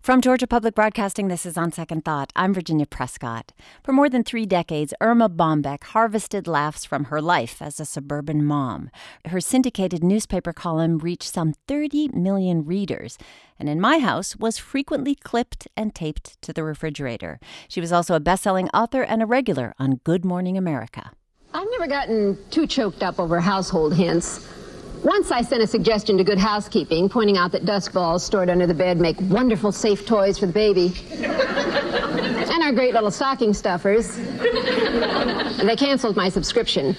From Georgia Public Broadcasting, this is On Second Thought. I'm Virginia Prescott. For more than 3 decades, Irma Bombeck harvested laughs from her life as a suburban mom. Her syndicated newspaper column reached some 30 million readers, and in my house was frequently clipped and taped to the refrigerator. She was also a best-selling author and a regular on Good Morning America. I've never gotten too choked up over household hints. Once I sent a suggestion to Good Housekeeping, pointing out that dust balls stored under the bed make wonderful safe toys for the baby. And our great little stocking stuffers. They canceled my subscription.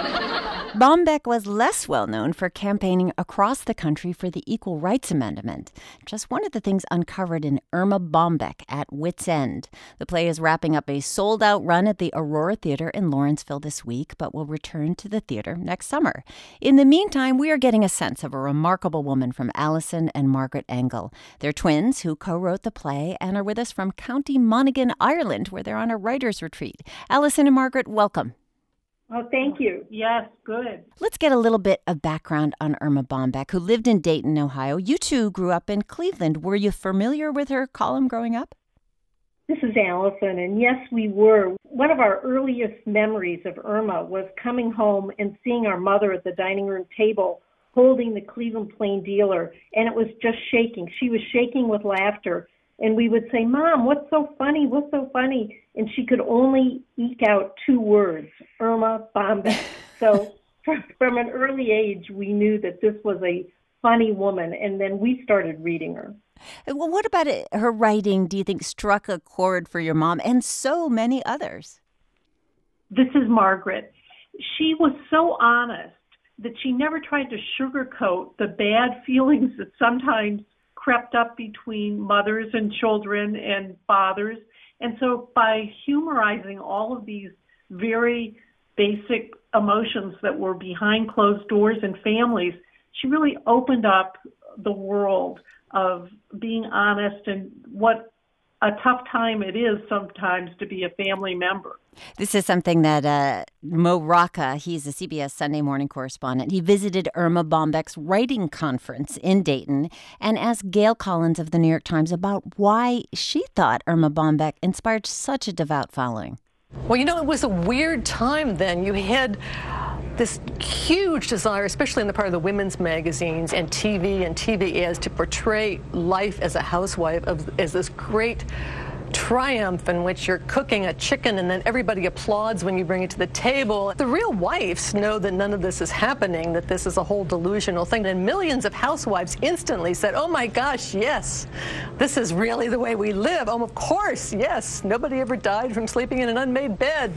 Bombeck was less well known for campaigning across the country for the Equal Rights Amendment. Just one of the things uncovered in Irma Bombeck at Wits End. The play is wrapping up a sold-out run at the Aurora Theater in Lawrenceville this week, but will return to the theater next summer. In the meantime, we are getting a sense of a remarkable woman from Allison and Margaret Engel. They're twins who co-wrote the play and are with us from County Monaghan, Ireland, where they're on a writer's retreat. Allison and Margaret, welcome. Oh, thank you. Yes, good. Let's get a little bit of background on Irma Bombeck, who lived in Dayton, Ohio. You two grew up in Cleveland. Were you familiar with her column growing up? This is Allison, and yes, we were. One of our earliest memories of Irma was coming home and seeing our mother at the dining room table holding the Cleveland Plain Dealer, and it was just shaking. She was shaking with laughter, and we would say, "Mom, what's so funny? What's so funny?" And she could only eke out 2 words, Irma Bombeck. So from an early age, we knew that this was a funny woman, and then we started reading her. Well, what about it? Her writing, do you think, struck a chord for your mom and so many others? This is Margaret. She was so honest that she never tried to sugarcoat the bad feelings that sometimes crept up between mothers and children and fathers. And so by humorizing all of these very basic emotions that were behind closed doors in families, she really opened up the world of being honest and what a tough time it is sometimes to be a family member. This is something that Mo Rocca, he's a CBS Sunday morning correspondent, he visited Irma Bombeck's writing conference in Dayton and asked Gail Collins of the New York Times about why she thought Irma Bombeck inspired such a devout following. Well, it was a weird time then. You had this huge desire, especially in the part of the women's magazines and TV ads, to portray life as a housewife as this great triumph in which you're cooking a chicken and then everybody applauds when you bring it to the table. The real wives know that none of this is happening, that this is a whole delusional thing. And millions of housewives instantly said, "Oh my gosh, yes, this is really the way we live. Oh, of course, yes. Nobody ever died from sleeping in an unmade bed."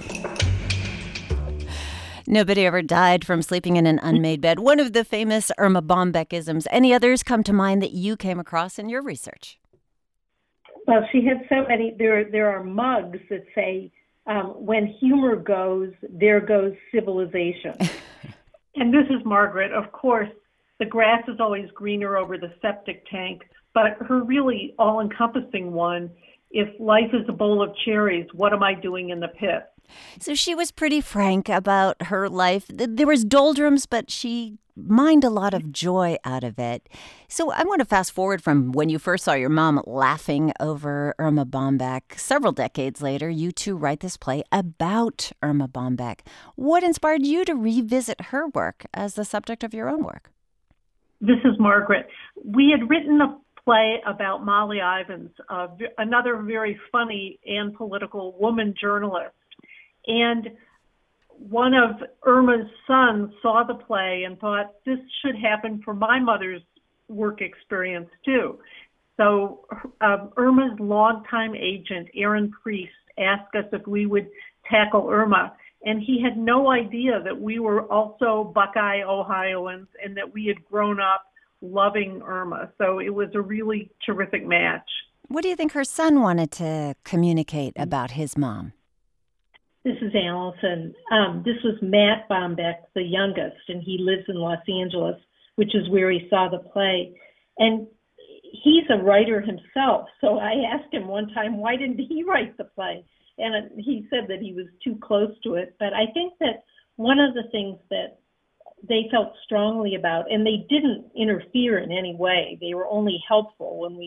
Nobody ever died from sleeping in an unmade bed. One of the famous Irma Bombeck-isms. Any others come to mind that you came across in your research? Well, she had so many. There are mugs that say, when humor goes, there goes civilization. And this is Margaret. Of course, the grass is always greener over the septic tank, but her really all-encompassing one, if life is a bowl of cherries, what am I doing in the pit? So she was pretty frank about her life. There was doldrums, but she mined a lot of joy out of it. So I want to fast forward from when you first saw your mom laughing over Irma Bombeck. Several decades later, you two write this play about Irma Bombeck. What inspired you to revisit her work as the subject of your own work? This is Margaret. We had written a play about Molly Ivins, another very funny and political woman journalist. And one of Irma's sons saw the play and thought, this should happen for my mother's work experience too. So Irma's longtime agent, Aaron Priest, asked us if we would tackle Irma. And he had no idea that we were also Buckeye Ohioans and that we had grown up loving Irma. So it was a really terrific match. What do you think her son wanted to communicate about his mom? This is Allison. This was Matt Bombeck, the youngest, and he lives in Los Angeles, which is where he saw the play. And he's a writer himself, so I asked him one time, why didn't he write the play? And he said that he was too close to it. But I think that one of the things that they felt strongly about, and they didn't interfere in any way, they were only helpful when we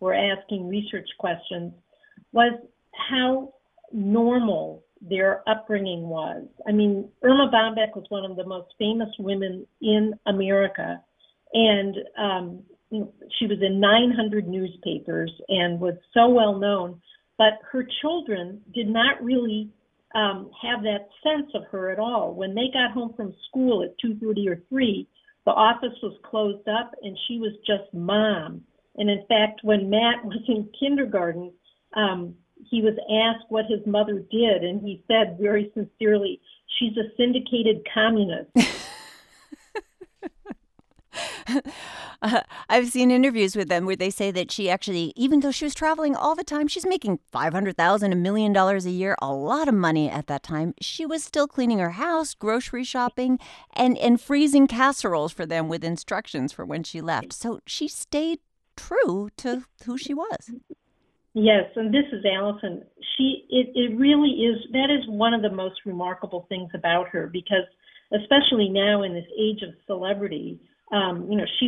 were asking research questions, was how normal their upbringing was. I mean, Irma Bombeck was one of the most famous women in America, and she was in 900 newspapers and was so well known, but her children did not really have that sense of her at all. When they got home from school at 2:30 or 3, the office was closed up and she was just mom. And in fact, when Matt was in kindergarten, he was asked what his mother did, and he said very sincerely, "She's a syndicated communist." I've seen interviews with them where they say that she actually, even though she was traveling all the time, she's making $500,000, $1 million a year, a lot of money at that time. She was still cleaning her house, grocery shopping, and freezing casseroles for them with instructions for when she left. So she stayed true to who she was. Yes, and this is Allison. It really is, that is one of the most remarkable things about her, because especially now in this age of celebrity, she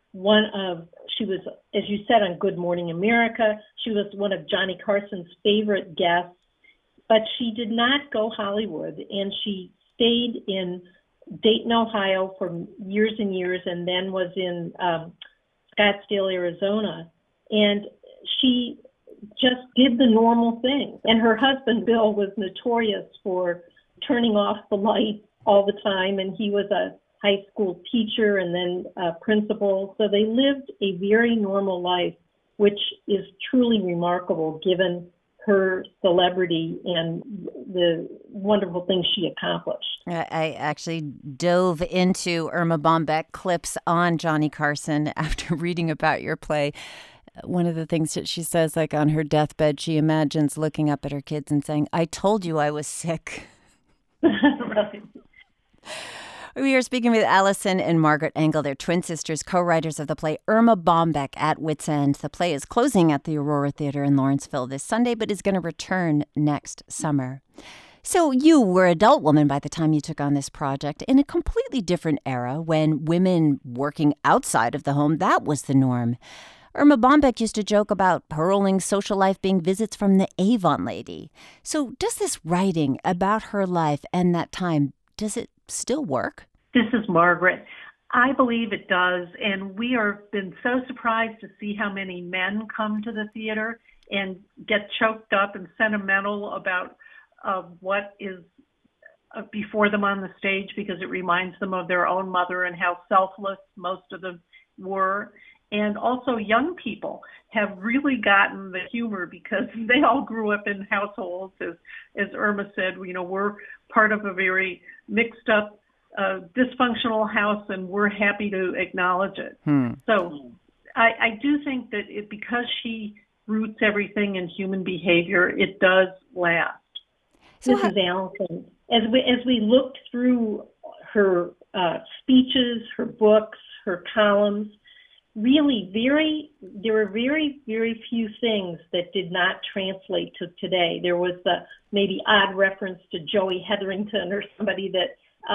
was, as you said, on Good Morning America. She was one of Johnny Carson's favorite guests, but she did not go Hollywood, and she stayed in Dayton, Ohio for years and years, and then was in Scottsdale, Arizona, and she just did the normal thing. And her husband, Bill, was notorious for turning off the light all the time, and he was a high school teacher and then a principal. So they lived a very normal life, which is truly remarkable given her celebrity and the wonderful things she accomplished. I actually dove into Irma Bombeck clips on Johnny Carson after reading about your play. One of the things that she says, like on her deathbed, she imagines looking up at her kids and saying, "I told you I was sick." Right. We are speaking with Allison and Margaret Engel. They're twin sisters, co-writers of the play Irma Bombeck at Wits End. The play is closing at the Aurora Theater in Lawrenceville this Sunday, but is going to return next summer. So you were an adult woman by the time you took on this project, in a completely different era when women working outside of the home, that was the norm. Irma Bombeck used to joke about her only social life being visits from the Avon lady. So does this writing about her life and that time, does it still work? This is Margaret. I believe it does, and we have been so surprised to see how many men come to the theater and get choked up and sentimental about what is before them on the stage, because it reminds them of their own mother and how selfless most of them were. And also young people have really gotten the humor because they all grew up in households, as Irma said, we're part of a very mixed up, dysfunctional house, and we're happy to acknowledge it. So I do think that because she roots everything in human behavior, it does last. So this is Allison. As we looked through her speeches, her books, her columns, really there were very, very few things that did not translate to today. There was the maybe odd reference to Joey Hetherington or somebody that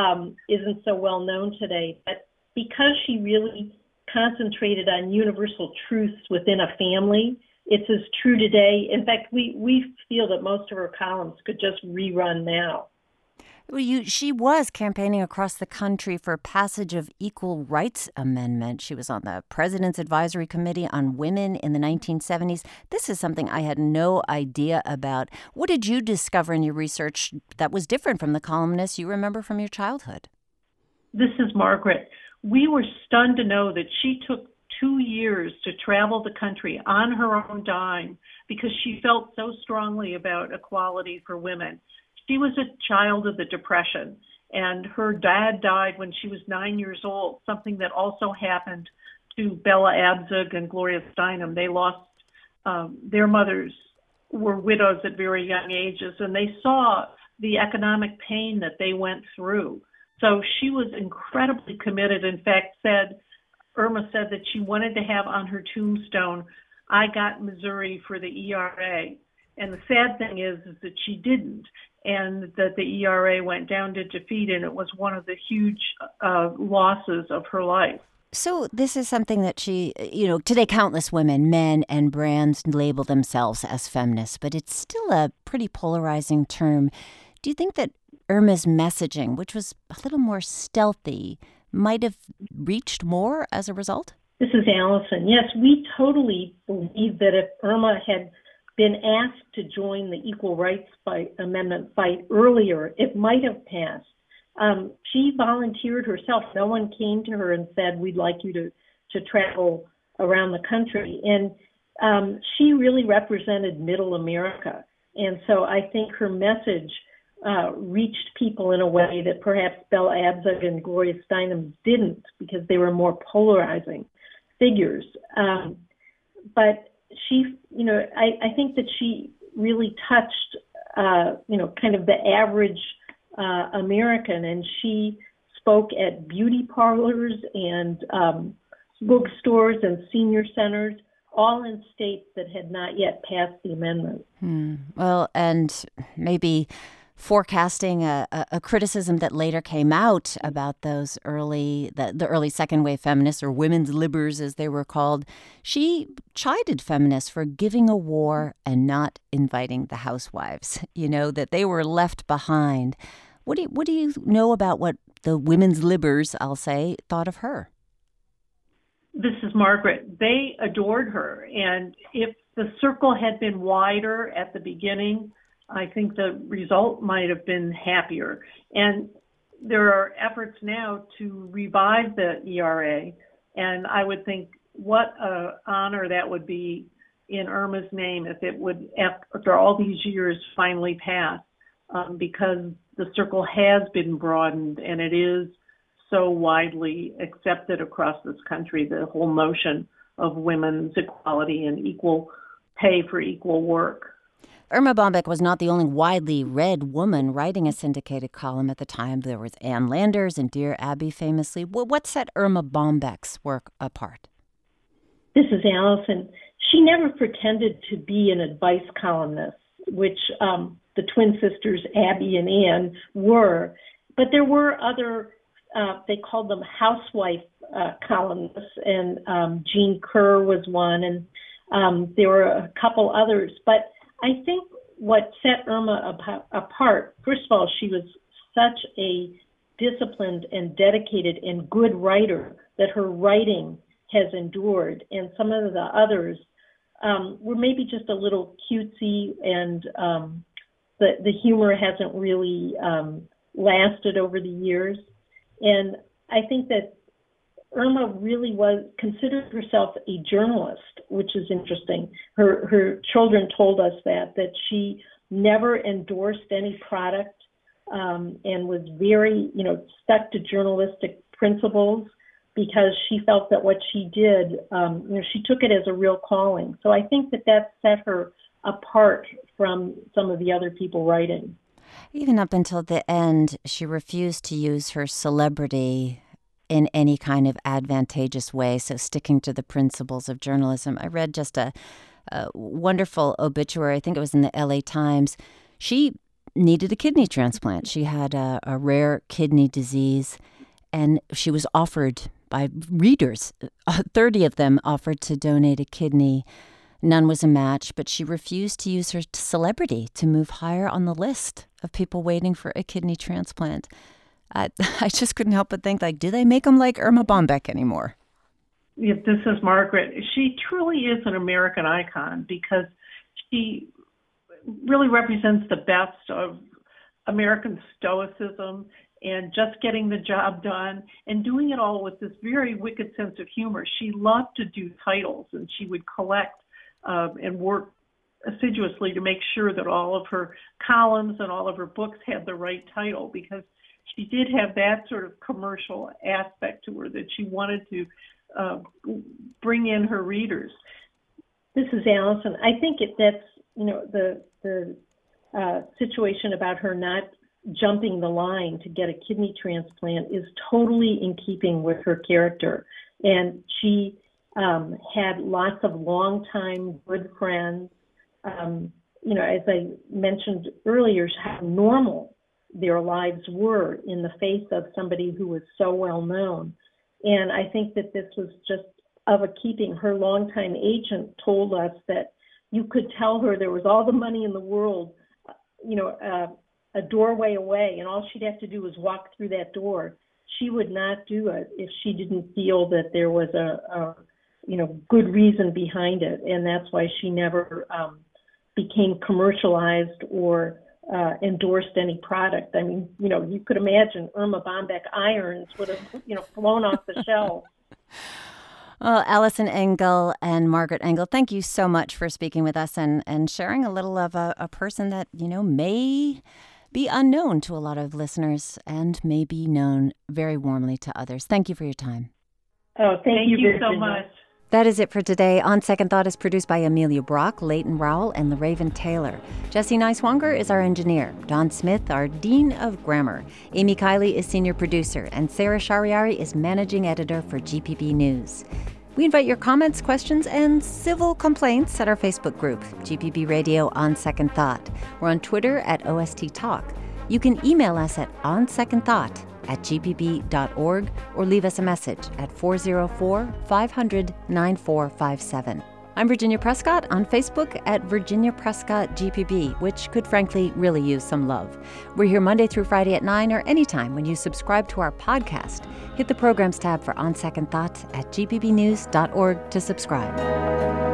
isn't so well known today. But because she really concentrated on universal truths within a family, it's as true today. In fact, we feel that most of her columns could just rerun now. Well, she was campaigning across the country for passage of Equal Rights Amendment. She was on the President's Advisory Committee on Women in the 1970s. This is something I had no idea about. What did you discover in your research that was different from the columnists you remember from your childhood? This is Margaret. We were stunned to know that she took 2 years to travel the country on her own dime because she felt so strongly about equality for women. She was a child of the Depression, and her dad died when she was 9 years old, something that also happened to Bella Abzug and Gloria Steinem. They lost their mothers, were widows at very young ages, and they saw the economic pain that they went through. So she was incredibly committed. In fact, Irma said that she wanted to have on her tombstone, "I got Missouri for the ERA." And the sad thing is that she didn't, and that the ERA went down to defeat, and it was one of the huge losses of her life. So this is something that she, today countless women, men and brands label themselves as feminists, but it's still a pretty polarizing term. Do you think that Irma's messaging, which was a little more stealthy, might have reached more as a result? This is Allison. Yes, we totally believe that if Irma had been asked to join the Equal Rights Amendment fight earlier, it might have passed. She volunteered herself. No one came to her and said, we'd like you to travel around the country. And she really represented middle America. And so I think her message reached people in a way that perhaps Bella Abzug and Gloria Steinem didn't, because they were more polarizing figures. But she, I think that she really touched, kind of the average American, and she spoke at beauty parlors and bookstores and senior centers, all in states that had not yet passed the amendment. Well, and maybe forecasting a criticism that later came out about those the early second wave feminists, or women's libbers as they were called. She chided feminists for giving a war and not inviting the housewives, that they were left behind. What do you know about what the women's libbers, I'll say, thought of her? This is Margaret. They adored her, and if the circle had been wider at the beginning, I think the result might have been happier. And there are efforts now to revive the ERA, and I would think what an honor that would be in Irma's name if it would, after all these years, finally pass, because the circle has been broadened and it is so widely accepted across this country, the whole notion of women's equality and equal pay for equal work. Irma Bombeck was not the only widely read woman writing a syndicated column at the time. There was Ann Landers and Dear Abby famously. What set Irma Bombeck's work apart? This is Allison. She never pretended to be an advice columnist, which the twin sisters Abby and Ann were. But there were other, they called them housewife columnists, and Jean Kerr was one, and there were a couple others. But I think what set Irma apart, first of all, she was such a disciplined and dedicated and good writer that her writing has endured. And some of the others were maybe just a little cutesy, and the humor hasn't really lasted over the years. And I think that Irma really considered herself a journalist, which is interesting. Her children told us that she never endorsed any product and was very, stuck to journalistic principles, because she felt that what she did, she took it as a real calling. So I think that set her apart from some of the other people writing. Even up until the end, she refused to use her celebrity in any kind of advantageous way, so sticking to the principles of journalism. I read just a wonderful obituary, I think it was in the LA Times. She needed a kidney transplant. She had a rare kidney disease, and she was offered by readers, 30 of them offered to donate a kidney. None was a match, but she refused to use her celebrity to move higher on the list of people waiting for a kidney transplant. I just couldn't help but think, do they make them like Irma Bombeck anymore? Yeah, this is Margaret. She truly is an American icon, because she really represents the best of American stoicism and just getting the job done, and doing it all with this very wicked sense of humor. She loved to do titles, and she would collect and work assiduously to make sure that all of her columns and all of her books had the right title, because she did have that sort of commercial aspect to her that she wanted to bring in her readers. This is Allison. I think that's the situation about her not jumping the line to get a kidney transplant is totally in keeping with her character. And she had lots of longtime good friends. As I mentioned earlier, how normal their lives were in the face of somebody who was so well known. And I think that this was just of a keeping. Her longtime agent told us that you could tell her there was all the money in the world, a doorway away, and all she'd have to do was walk through that door. She would not do it if she didn't feel that there was a good reason behind it. And that's why she never became commercialized or endorsed any product. I mean, you could imagine Erma Bombeck irons would have, flown off the shelf. Well, Allison Engel and Margaret Engel, thank you so much for speaking with us and sharing a little of a person that, may be unknown to a lot of listeners and may be known very warmly to others. Thank you for your time. Oh, thank you so much. That is it for today. On Second Thought is produced by Amelia Brock, Leighton Rowell, and LaRaven Taylor. Jesse Neiswanger is our engineer. Don Smith, our Dean of Grammar. Amy Kiley is senior producer. And Sarah Shariari is managing editor for GPB News. We invite your comments, questions, and civil complaints at our Facebook group, GPB Radio On Second Thought. We're on Twitter at OST Talk. You can email us at onsecondthought@gpb.org or leave us a message at 404-500-9457. I'm Virginia Prescott on Facebook at Virginia Prescott GPB, which could frankly really use some love. We're here Monday through Friday at 9 or anytime when you subscribe to our podcast. Hit the Programs tab for On Second Thought at gpbnews.org to subscribe.